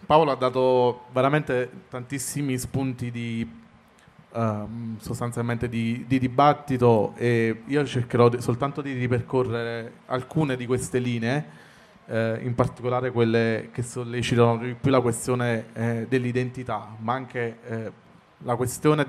Paolo ha dato veramente tantissimi spunti sostanzialmente di dibattito, e io cercherò soltanto di ripercorrere alcune di queste linee, in particolare quelle che sollecitano di più la questione dell'identità, ma anche la questione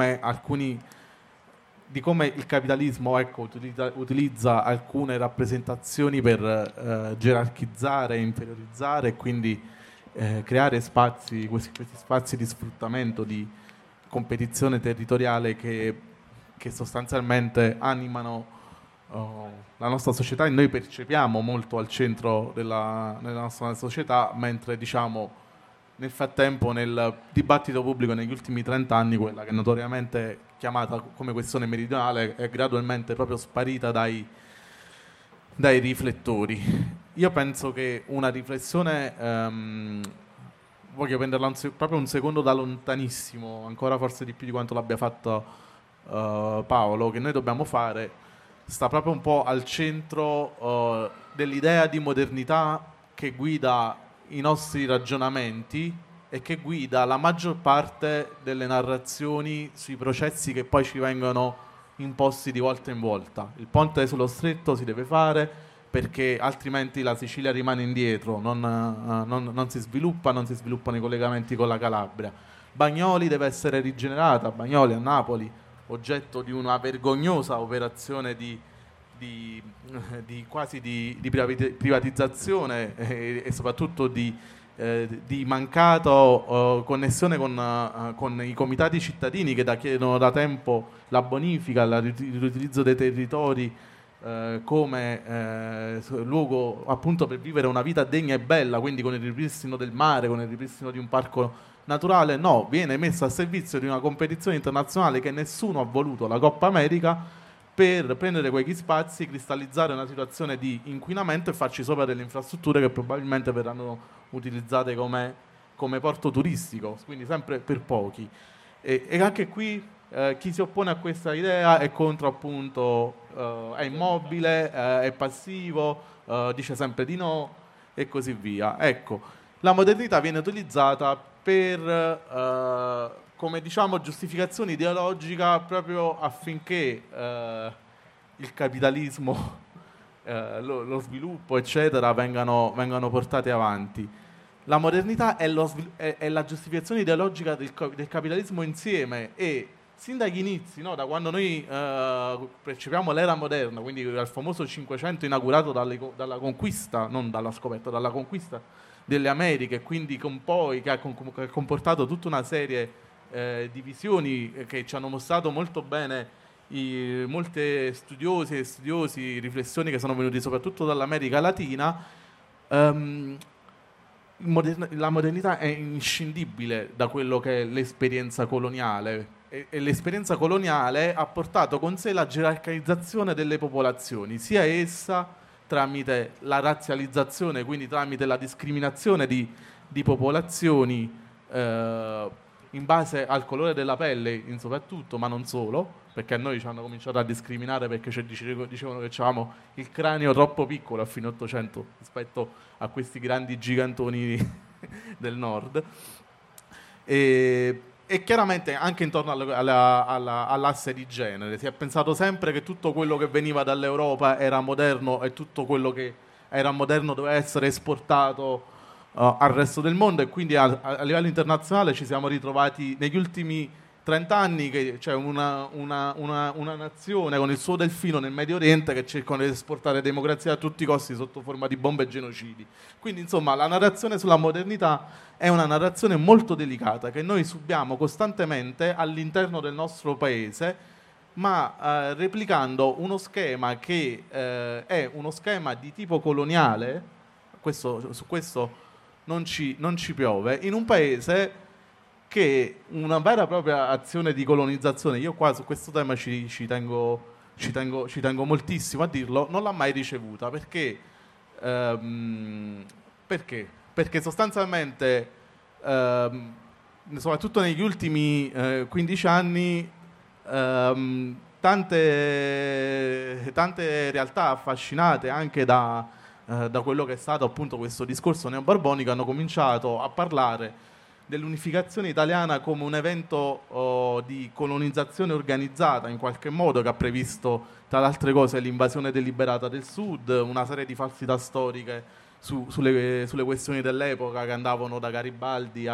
di come il capitalismo, ecco, utilizza alcune rappresentazioni per gerarchizzare, inferiorizzare e quindi creare questi spazi di sfruttamento, di competizione territoriale che sostanzialmente animano la nostra società, e noi percepiamo molto al centro nella nostra società, mentre diciamo nel frattempo nel dibattito pubblico negli ultimi 30 anni quella che è notoriamente chiamata come questione meridionale è gradualmente proprio sparita dai riflettori. Io penso che una riflessione, voglio prenderla proprio un secondo da lontanissimo, ancora forse di più di quanto l'abbia fatto Paolo, che noi dobbiamo fare, sta proprio un po' al centro dell'idea di modernità che guida i nostri ragionamenti e che guida la maggior parte delle narrazioni sui processi che poi ci vengono imposti di volta in volta. Il ponte sullo stretto si deve fare perché altrimenti la Sicilia rimane indietro, non si sviluppano i collegamenti con la Calabria. Bagnoli deve essere rigenerata, Bagnoli a Napoli, oggetto di una vergognosa operazione quasi di privatizzazione e soprattutto di mancato connessione con i comitati cittadini che chiedono da tempo la bonifica, l'utilizzo dei territori come luogo appunto per vivere una vita degna e bella, quindi con il ripristino del mare, con il ripristino di un parco naturale. No, viene messa a servizio di una competizione internazionale che nessuno ha voluto, la Coppa America, per prendere quegli spazi, cristallizzare una situazione di inquinamento e farci sopra delle infrastrutture che probabilmente verranno utilizzate come porto turistico, quindi sempre per pochi. E anche qui chi si oppone a questa idea è contro, appunto, è immobile, è passivo, dice sempre di no e così via. Ecco, la modernità viene utilizzata come diciamo giustificazione ideologica proprio affinché il capitalismo, lo sviluppo, eccetera, vengano portati avanti. La modernità è la giustificazione ideologica del capitalismo insieme, e sin dagli inizi, no, da quando noi percepiamo l'era moderna, quindi dal famoso 500 inaugurato dalla conquista, non dalla scoperta, dalla conquista delle Americhe, quindi che ha comportato tutta una serie di visioni che ci hanno mostrato molto bene molte studiose e studiosi, riflessioni che sono venuti soprattutto dall'America Latina. La modernità è inscindibile da quello che è l'esperienza coloniale, e l'esperienza coloniale ha portato con sé la gerarchizzazione delle popolazioni, sia essa tramite la razzializzazione, quindi tramite la discriminazione di popolazioni in base al colore della pelle soprattutto, ma non solo, perché a noi ci hanno cominciato a discriminare perché dicevano che avevamo il cranio troppo piccolo a fine 800 rispetto a questi grandi gigantoni del nord. E chiaramente anche intorno all'asse di genere si è pensato sempre che tutto quello che veniva dall'Europa era moderno e tutto quello che era moderno doveva essere esportato al resto del mondo, e quindi a livello internazionale ci siamo ritrovati negli ultimi 30 anni che c'è una nazione con il suo delfino nel Medio Oriente che cercano di esportare democrazia a tutti i costi sotto forma di bombe e genocidi. Quindi insomma la narrazione sulla modernità è una narrazione molto delicata che noi subiamo costantemente all'interno del nostro paese, ma replicando uno schema che è uno schema di tipo coloniale. Su questo non ci piove, in un paese che una vera e propria azione di colonizzazione, io qua su questo tema ci tengo moltissimo a dirlo, non l'ha mai ricevuta. Perché sostanzialmente soprattutto negli ultimi 15 anni tante realtà affascinate anche da da quello che è stato appunto questo discorso neobarbonico, hanno cominciato a parlare dell'unificazione italiana come un evento di colonizzazione organizzata in qualche modo, che ha previsto tra le altre cose l'invasione deliberata del sud, una serie di falsità storiche sulle questioni dell'epoca che andavano da Garibaldi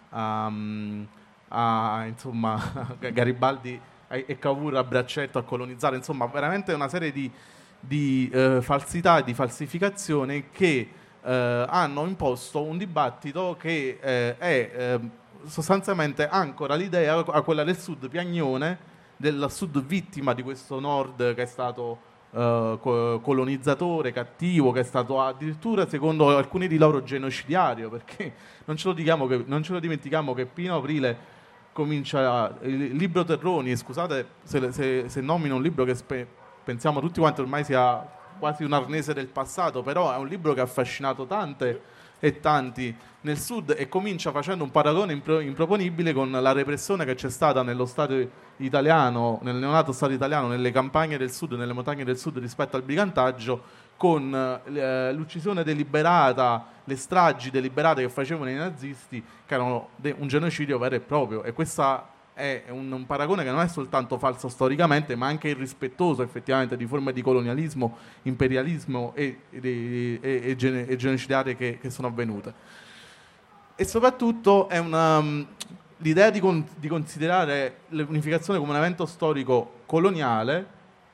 insomma Garibaldi e Cavour a braccetto a colonizzare, insomma veramente una serie di falsità e di falsificazioni che hanno imposto un dibattito che sostanzialmente ancora l'idea a quella del sud piagnone, del sud vittima di questo nord che è stato colonizzatore, cattivo, che è stato addirittura secondo alcuni di loro genocidario, perché non ce lo dimentichiamo che Pino Aprile comincia il libro Terroni, scusate se nomino un libro che pensiamo tutti quanti ormai sia quasi un arnese del passato, però è un libro che ha affascinato tante e tanti nel sud, e comincia facendo un paragone improponibile con la repressione che c'è stata nello Stato italiano, nel neonato Stato italiano, nelle campagne del sud, nelle montagne del sud rispetto al brigantaggio, con l'uccisione deliberata, le stragi deliberate che facevano i nazisti, che erano un genocidio vero e proprio. E questo è un paragone che non è soltanto falso storicamente, ma anche irrispettoso effettivamente di forme di colonialismo, imperialismo e genocidarie che sono avvenute. E soprattutto è l'idea di considerare l'unificazione come un evento storico coloniale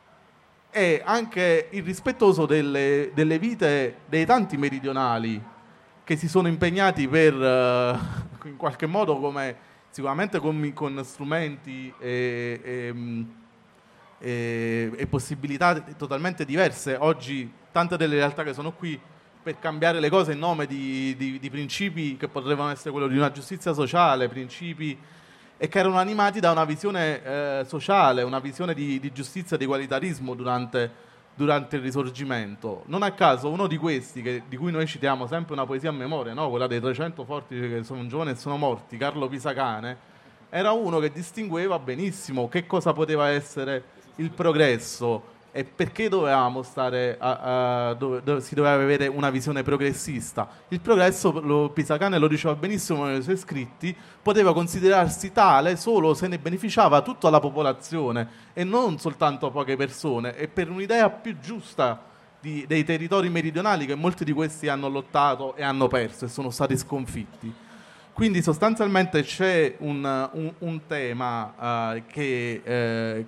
è anche irrispettoso delle vite dei tanti meridionali che si sono impegnati per, in qualche modo, come sicuramente con strumenti e possibilità totalmente diverse. Oggi tante delle realtà che sono qui per cambiare le cose in nome di principi che potrebbero essere quello di una giustizia sociale, principi e che erano animati da una visione sociale, una visione di giustizia e di egualitarismo durante il Risorgimento. Non a caso uno di questi, di cui noi citiamo sempre una poesia a memoria, no? Quella dei 300 forti che sono giovani e sono morti, Carlo Pisacane, era uno che distingueva benissimo che cosa poteva essere il progresso e perché dovevamo stare si doveva avere una visione progressista. Il progresso, Pisacane lo diceva benissimo nei suoi scritti, poteva considerarsi tale solo se ne beneficiava tutta la popolazione e non soltanto poche persone, e per un'idea più giusta dei territori meridionali, che molti di questi hanno lottato e hanno perso e sono stati sconfitti. Quindi sostanzialmente c'è un tema che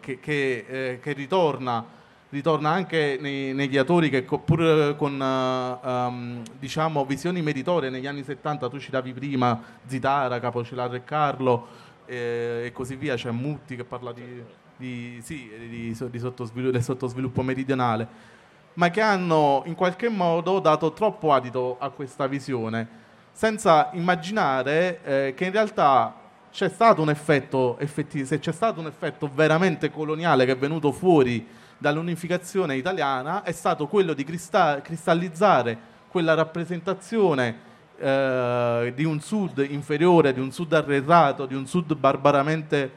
ritorna anche negli autori che pur con diciamo visioni meritorie negli anni 70, tu citavi prima Zitara, Capocelarro e Carlo e così via, c'è Mutti che parla del sottosviluppo meridionale, ma che hanno in qualche modo dato troppo adito a questa visione, senza immaginare che in realtà c'è stato un effetto se c'è stato un effetto veramente coloniale che è venuto fuori dall'unificazione italiana, è stato quello di cristallizzare quella rappresentazione di un sud inferiore, di un sud arretrato, di un sud barbaramente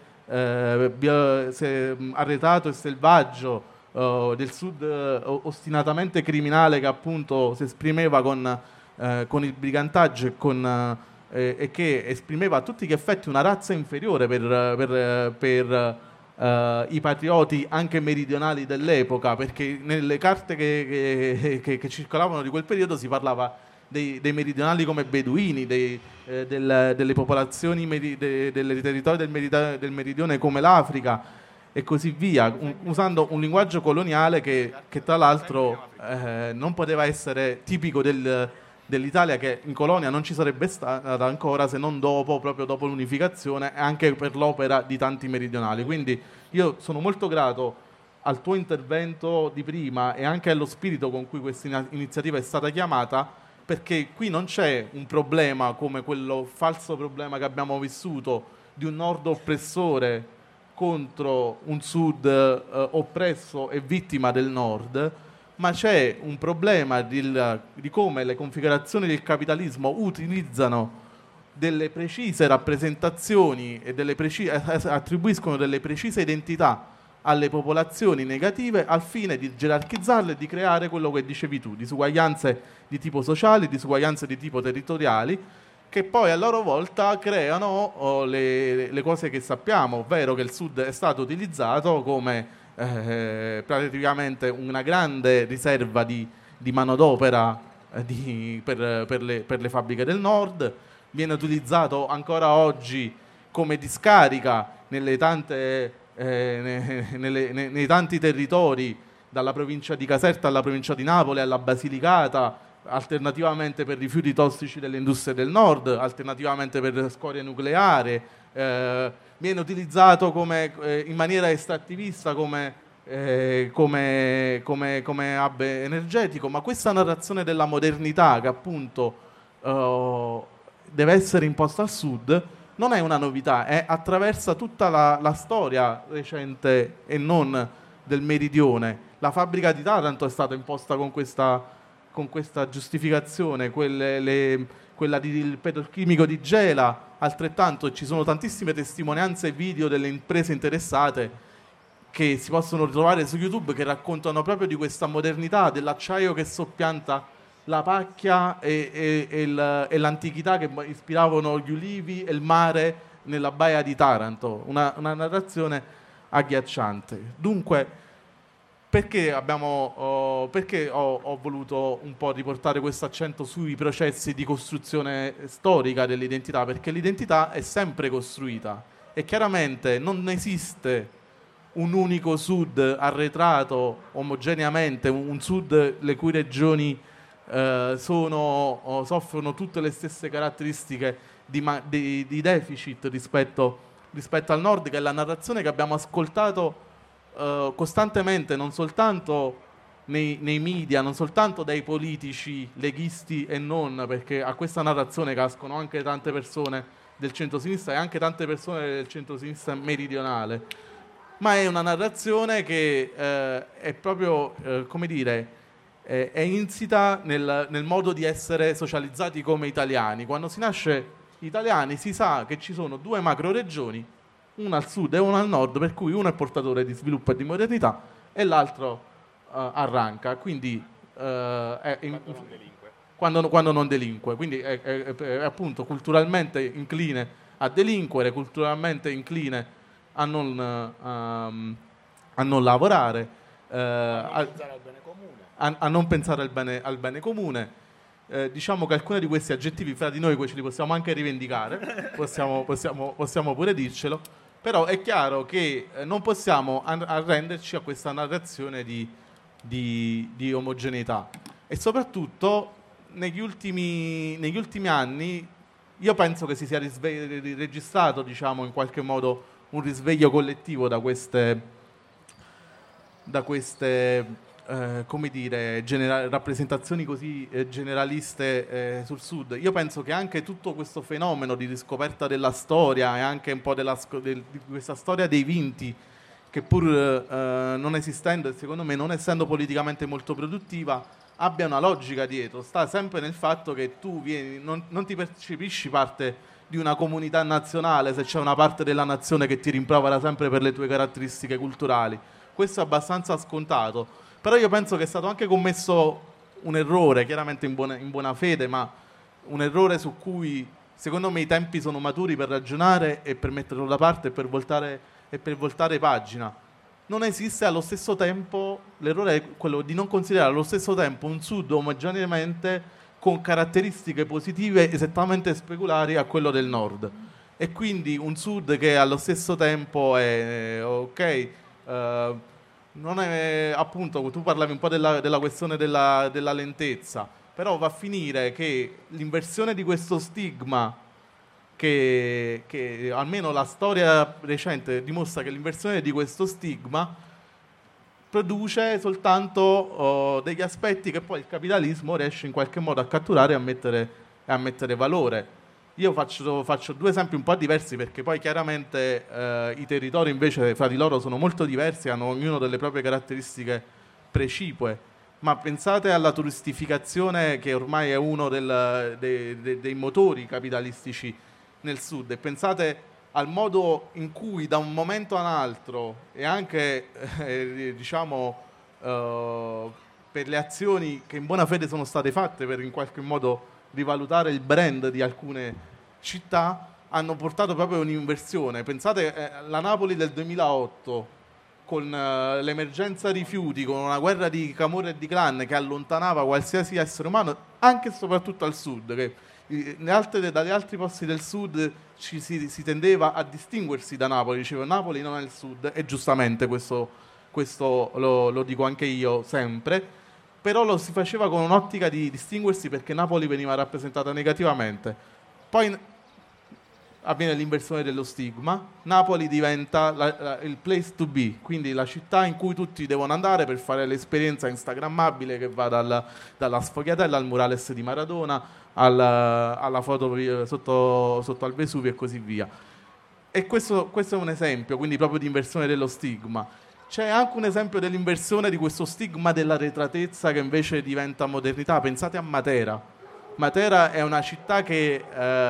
arretrato e selvaggio, del sud ostinatamente criminale, che appunto si esprimeva con il brigantaggio e che esprimeva a tutti gli effetti una razza inferiore per i patrioti anche meridionali dell'epoca, perché nelle carte che circolavano di quel periodo si parlava dei meridionali come beduini, delle popolazioni dei territori del meridione come l'Africa e così via, usando un linguaggio coloniale che tra l'altro non poteva essere tipico dell'Italia, che in colonia non ci sarebbe stata ancora, se non proprio dopo l'unificazione, e anche per l'opera di tanti meridionali. Quindi io sono molto grato al tuo intervento di prima e anche allo spirito con cui questa iniziativa è stata chiamata, perché qui non c'è un problema come quello falso problema che abbiamo vissuto di un nord oppressore contro un sud oppresso e vittima del nord, ma c'è un problema di come le configurazioni del capitalismo utilizzano delle precise rappresentazioni e attribuiscono delle precise identità alle popolazioni negative al fine di gerarchizzarle e di creare quello che dicevi tu, disuguaglianze di tipo sociale, disuguaglianze di tipo territoriali, che poi a loro volta creano le cose che sappiamo, ovvero che il Sud è stato utilizzato come praticamente una grande riserva di manodopera per le fabbriche del Nord, viene utilizzato ancora oggi come discarica nei tanti territori, dalla provincia di Caserta alla provincia di Napoli, alla Basilicata, alternativamente per rifiuti tossici delle industrie del Nord, alternativamente per scorie nucleare, viene utilizzato in maniera estrattivista come hub energetico, ma questa narrazione della modernità che appunto deve essere imposta al Sud non è una novità, attraversa tutta la storia recente e non del meridione. La fabbrica di Taranto è stata imposta con questa giustificazione, quella del petrolchimico di Gela, altrettanto. Ci sono tantissime testimonianze e video delle imprese interessate che si possono trovare su YouTube, che raccontano proprio di questa modernità, dell'acciaio che soppianta la pacchia e l'antichità che ispiravano gli ulivi e il mare nella baia di Taranto. Una narrazione agghiacciante. Dunque, perché ho voluto un po' riportare questo accento sui processi di costruzione storica dell'identità? Perché l'identità è sempre costruita e chiaramente non esiste un unico Sud arretrato omogeneamente, un Sud le cui regioni soffrono tutte le stesse caratteristiche di deficit rispetto al Nord, che è la narrazione che abbiamo ascoltato costantemente, non soltanto nei media, non soltanto dai politici leghisti e non, perché a questa narrazione cascano anche tante persone del centro-sinistra e anche tante persone del centro-sinistra meridionale, ma è una narrazione che è proprio, come dire, è insita nel modo di essere socializzati come italiani. Quando si nasce italiani si sa che ci sono due macro regioni, una al sud e una al nord, per cui uno è portatore di sviluppo e di modernità e l'altro arranca, quindi quando non delinque, quindi è appunto culturalmente incline a delinquere, culturalmente incline a non lavorare, a non pensare al bene comune. Diciamo che alcuni di questi aggettivi fra di noi ce li possiamo anche rivendicare, possiamo pure dircelo, però è chiaro che non possiamo arrenderci a questa narrazione di omogeneità, e soprattutto negli ultimi anni io penso che si sia registrato, diciamo, in qualche modo un risveglio collettivo da queste come dire, rappresentazioni così generaliste sul Sud. Io penso che anche tutto questo fenomeno di riscoperta della storia e anche un po' di questa storia dei vinti, che pur non esistendo e secondo me non essendo politicamente molto produttiva, abbia una logica dietro. Sta sempre nel fatto che tu non ti percepisci parte di una comunità nazionale se c'è una parte della nazione che ti rimprovera sempre per le tue caratteristiche culturali. Questo è abbastanza scontato, però io penso che è stato anche commesso un errore, chiaramente in buona fede, ma un errore su cui secondo me i tempi sono maturi per ragionare e per metterlo da parte e per voltare pagina. Non esiste allo stesso tempo, l'errore è quello di non considerare allo stesso tempo un Sud omogeneamente con caratteristiche positive esattamente speculari a quello del Nord, e quindi un Sud che allo stesso tempo è ok. Non è, appunto, tu parlavi un po' della questione della lentezza, però va a finire che l'inversione di questo stigma, che almeno la storia recente dimostra che l'inversione di questo stigma produce soltanto degli aspetti che poi il capitalismo riesce in qualche modo a catturare e a mettere valore. Io faccio due esempi un po' diversi, perché poi chiaramente i territori invece fra di loro sono molto diversi, hanno ognuno delle proprie caratteristiche precipue, ma pensate alla turistificazione, che ormai è uno dei motori capitalistici nel Sud, e pensate al modo in cui da un momento a un altro e anche diciamo per le azioni che in buona fede sono state fatte per in qualche modo rivalutare il brand di alcune città, hanno portato proprio un'inversione. Pensate alla Napoli del 2008 con l'emergenza rifiuti, con una guerra di camorra e di clan che allontanava qualsiasi essere umano, anche e soprattutto al sud, che dagli altri posti del sud si tendeva a distinguersi da Napoli, diceva Napoli non è il sud, e giustamente questo lo dico anche io sempre, però lo si faceva con un'ottica di distinguersi perché Napoli veniva rappresentata negativamente. Poi avviene l'inversione dello stigma, Napoli diventa il place to be, quindi la città in cui tutti devono andare per fare l'esperienza instagrammabile che va dalla sfogliatella al murales di Maradona, alla foto sotto al Vesuvio e così via. E questo è un esempio, quindi proprio di inversione dello stigma. C'è anche un esempio dell'inversione di questo stigma dell'arretratezza che invece diventa modernità. Pensate a Matera. Matera è una città che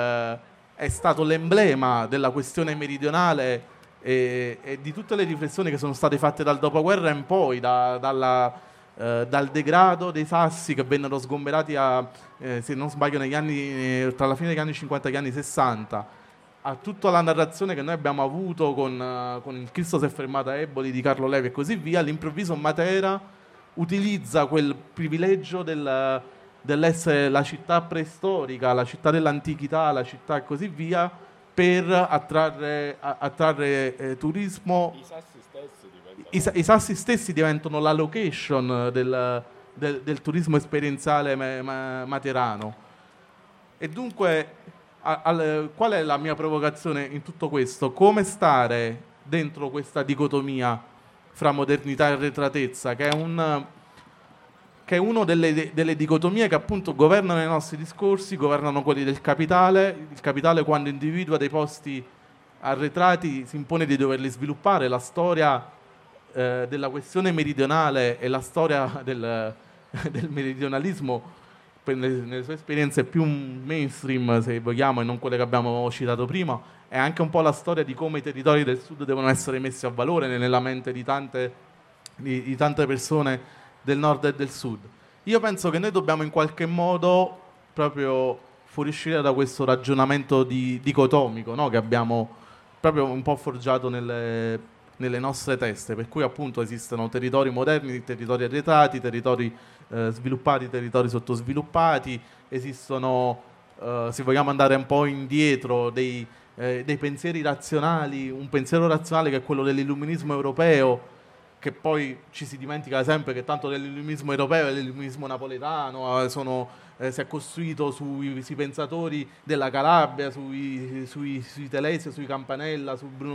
è stato l'emblema della questione meridionale e di tutte le riflessioni che sono state fatte dal dopoguerra in poi, dal degrado dei sassi che vennero sgomberati se non sbaglio tra la fine degli anni 50 e gli anni 60, a tutta la narrazione che noi abbiamo avuto con il Cristo si è fermato a Eboli di Carlo Levi e così via. All'improvviso Matera utilizza quel privilegio dell'essere la città preistorica, la città dell'antichità, la città e così via, per attrarre turismo. I sassi stessi diventano la location del turismo esperienziale materano. E dunque, qual è la mia provocazione in tutto questo? Come stare dentro questa dicotomia fra modernità e arretratezza, che è una delle dicotomie che appunto governano i nostri discorsi, governano quelli del capitale. Il capitale, quando individua dei posti arretrati, si impone di doverli sviluppare. La storia della questione meridionale e la storia del meridionalismo, nelle sue esperienze più mainstream, se vogliamo, e non quelle che abbiamo citato prima, è anche un po' la storia di come i territori del sud devono essere messi a valore nella mente di tante persone del nord e del sud. Io penso che noi dobbiamo in qualche modo proprio fuoriuscire da questo ragionamento dicotomico, no? Che abbiamo proprio un po' forgiato nelle nostre teste, per cui appunto esistono territori moderni, territori arretrati, territori sviluppati, territori sottosviluppati, esistono, se vogliamo andare un po' indietro, dei pensieri razionali, un pensiero razionale che è quello dell'illuminismo europeo, che poi ci si dimentica sempre che tanto dell'illuminismo europeo e l'illuminismo napoletano si è costruito sui pensatori della Calabria, sui Telesio, sui Campanella,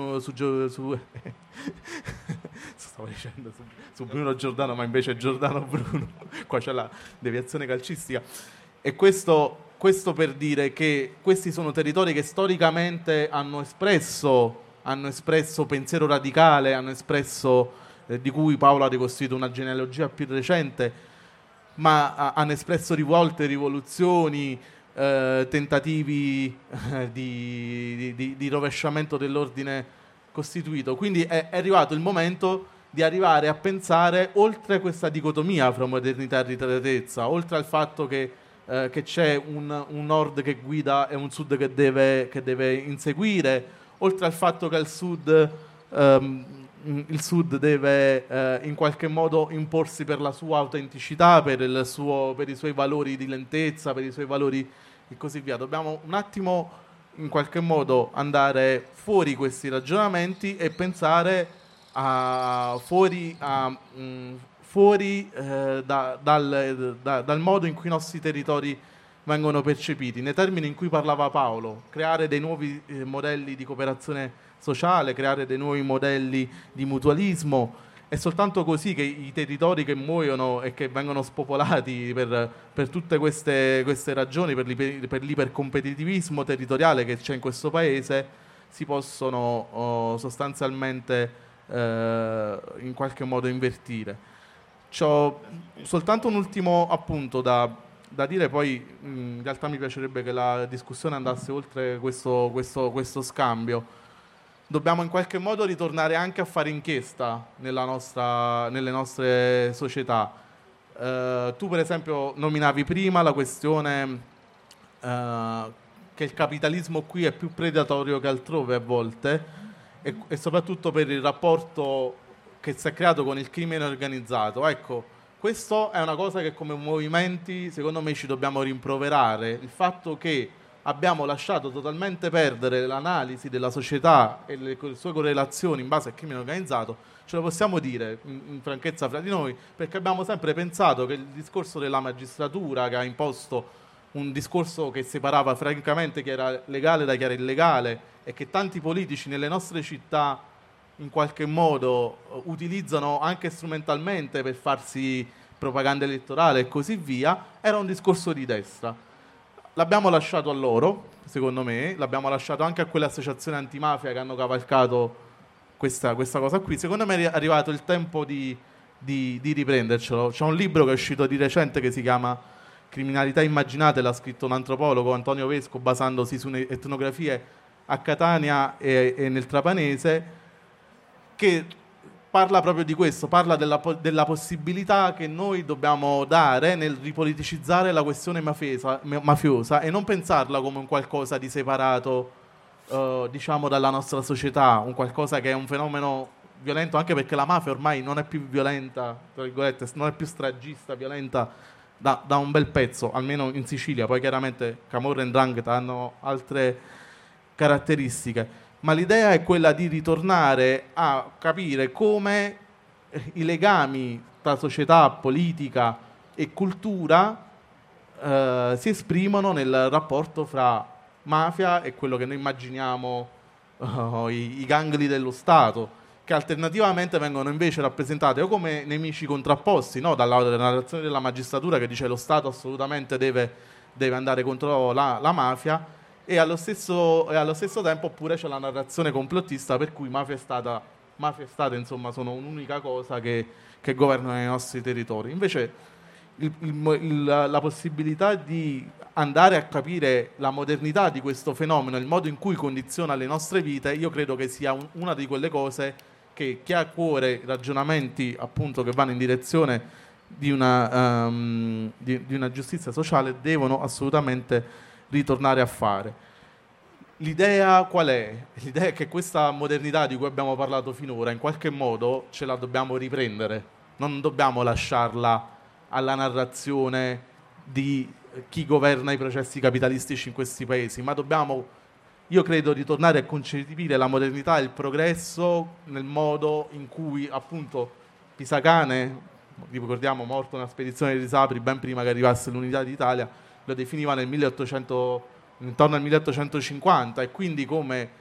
stavo dicendo su Bruno Giordano, ma invece è Giordano Bruno. Qua c'è la deviazione calcistica. E questo per dire che questi sono territori che storicamente hanno espresso pensiero radicale, hanno espresso di cui Paolo ha ricostruito una genealogia più recente, ma hanno espresso rivolte, rivoluzioni, tentativi di rovesciamento dell'ordine costituito. Quindi è arrivato il momento di arrivare a pensare oltre questa dicotomia fra modernità e arretratezza, oltre al fatto che c'è un nord che guida e un sud che deve inseguire, oltre al fatto che al sud il Sud deve in qualche modo imporsi per la sua autenticità, per i suoi valori di lentezza, per i suoi valori e così via. Dobbiamo un attimo in qualche modo andare fuori questi ragionamenti e pensare fuori dal modo in cui i nostri territori vengono percepiti, nei termini in cui parlava Paolo, creare dei nuovi modelli di cooperazione sociale, creare dei nuovi modelli di mutualismo. È soltanto così che i territori che muoiono e che vengono spopolati per tutte queste ragioni, per l'ipercompetitivismo territoriale che c'è in questo paese, si possono sostanzialmente in qualche modo invertire. C'ho soltanto un ultimo appunto da dire, poi in realtà mi piacerebbe che la discussione andasse oltre questo scambio. dobbiamo in qualche modo ritornare anche a fare inchiesta nelle nostre società. Tu per esempio nominavi prima la questione che il capitalismo qui è più predatorio che altrove a volte e soprattutto per il rapporto che si è creato con il crimine organizzato. Ecco, questo è una cosa che come movimenti secondo me ci dobbiamo rimproverare, il fatto che abbiamo lasciato totalmente perdere l'analisi della società e le sue correlazioni in base al crimine organizzato. Ce lo possiamo dire in franchezza fra di noi, perché abbiamo sempre pensato che il discorso della magistratura, che ha imposto un discorso che separava francamente chi era legale da chi era illegale, e che tanti politici nelle nostre città in qualche modo utilizzano anche strumentalmente per farsi propaganda elettorale e così via, era un discorso di destra. L'abbiamo lasciato a loro, secondo me, l'abbiamo lasciato anche a quelle associazioni antimafia che hanno cavalcato questa cosa qui. Secondo me è arrivato il tempo di riprendercelo. C'è un libro che è uscito di recente che si chiama Criminalità immaginate, l'ha scritto un antropologo, Antonio Vesco, basandosi su etnografie a Catania e nel Trapanese, che parla proprio di questo, parla della possibilità che noi dobbiamo dare nel ripoliticizzare la questione mafiosa e non pensarla come un qualcosa di separato, diciamo, dalla nostra società, un qualcosa che è un fenomeno violento, anche perché la mafia ormai non è più violenta, tra virgolette, non è più stragista, violenta da un bel pezzo, almeno in Sicilia. Poi chiaramente Camorra e 'Ndrangheta hanno altre caratteristiche. Ma l'idea è quella di ritornare a capire come i legami tra società, politica e cultura si esprimono nel rapporto fra mafia e quello che noi immaginiamo i gangli dello Stato, che alternativamente vengono invece rappresentate o come nemici contrapposti, no? Dalla narrazione della magistratura che dice lo Stato assolutamente deve andare contro la mafia, e allo stesso tempo oppure c'è la narrazione complottista per cui mafia e Stato insomma sono un'unica cosa che governano i nostri territori. Invece la possibilità di andare a capire la modernità di questo fenomeno, il modo in cui condiziona le nostre vite, io credo che sia una di quelle cose che chi ha a cuore ragionamenti appunto che vanno in direzione di una giustizia sociale devono assolutamente ritornare a fare. L'idea qual è? L'idea è che questa modernità di cui abbiamo parlato finora in qualche modo ce la dobbiamo riprendere, non dobbiamo lasciarla alla narrazione di chi governa i processi capitalistici in questi paesi, ma dobbiamo, io credo, ritornare a concepire la modernità e il progresso nel modo in cui appunto Pisacane, ricordiamo, morto nella spedizione di Sapri ben prima che arrivasse l'unità d'Italia, lo definiva nel 1800, intorno al 1850, e quindi come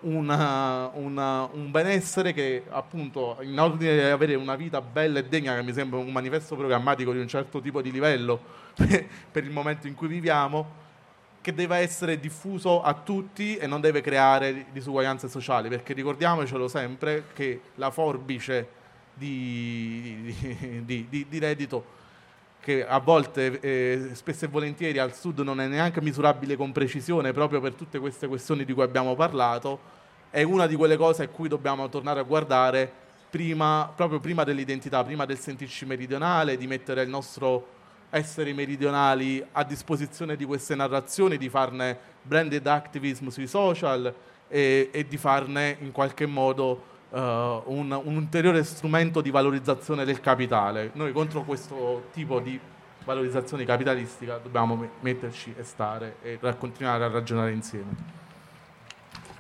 un benessere che appunto in ordine di avere una vita bella e degna, che mi sembra un manifesto programmatico di un certo tipo di livello per il momento in cui viviamo, che deve essere diffuso a tutti e non deve creare disuguaglianze sociali, perché ricordiamocelo sempre che la forbice di reddito, che a volte spesso e volentieri al sud non è neanche misurabile con precisione proprio per tutte queste questioni di cui abbiamo parlato, è una di quelle cose a cui dobbiamo tornare a guardare proprio prima dell'identità, prima del sentirci meridionale, di mettere il nostro essere meridionali a disposizione di queste narrazioni, di farne branded activism sui social e di farne in qualche modo un ulteriore strumento di valorizzazione del capitale. Noi contro questo tipo di valorizzazione capitalistica dobbiamo metterci e stare e continuare a ragionare insieme.